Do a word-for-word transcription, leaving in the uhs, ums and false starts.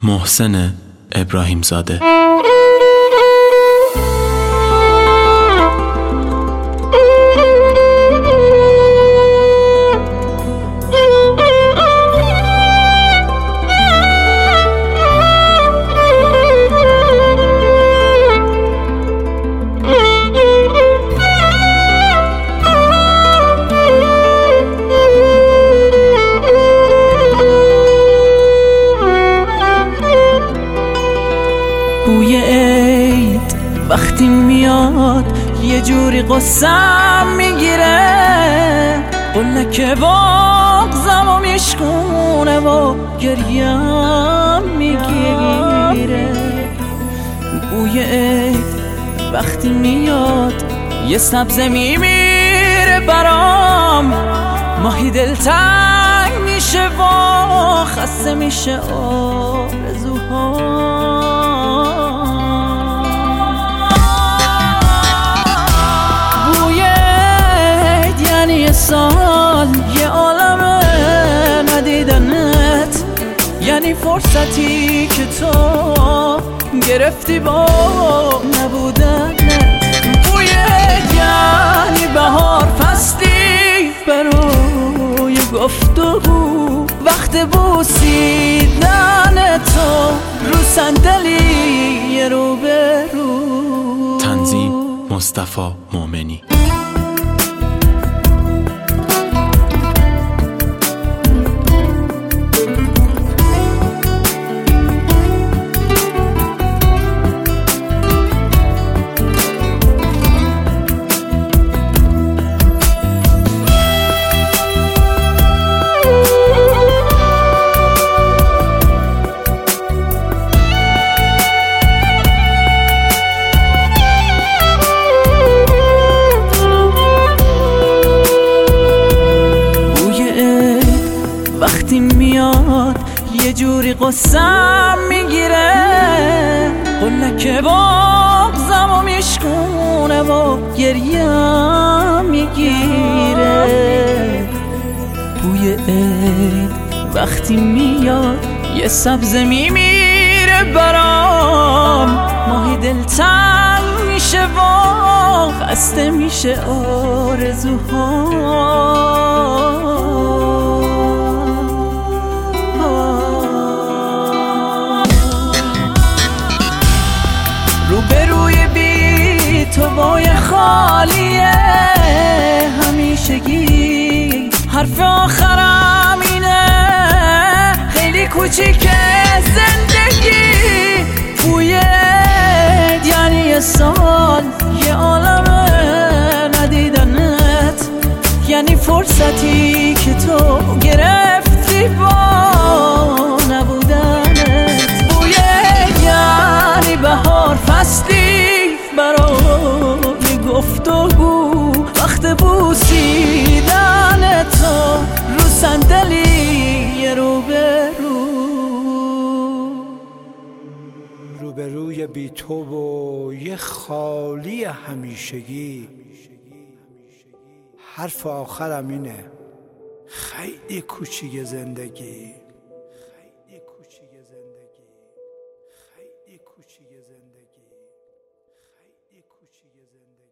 محسن ابراهیم زاده. بوی عید وقتی میاد یه جوری قصم میگیره، قلک بغزم و میشکونه و گریم میگیره. بوی عید وقتی میاد یه سبزه میمیره برام، ماهی دلتنگ میشه و خسته میشه آرزوها. یه سال یه عالمه ندیدنت، یعنی فرصتی که تو گرفتی با نبودنت. بوی یعنی بهار فصلی برای گفتگو، وقت بوسیدن تو رو صندلی رو به رو. تنظیم مصطفی مومنی. وقتی میاد یه جوری قصم میگیره، قلک بغزم و میشکونه و گریم میگیره. بوی عید وقتی میاد یه سبزه میمیره برام، ماهی دلتنگ میشه و خسته میشه آرزوها. روبروی بی تو بای خالیه همیشگی، حرف آخرم اینه خیلی کوچیکه زندگی. بوی یعنی یه سال یه عالمه ندیدنت، یعنی فرصتی که تو گرفتی با نبودنت. بوی یعنی بهار فصلی برای گفتگو، وقت بوسیدن تو رو صندلی رو به رو. روبروی بی تو و یه خالی همیشگی، حرف آخرم اینه خیلی کوچیک زندگی. خیلی کوچیک زندگی. خیلی کوچیک زندگی. خیلی کوچیک زندگی.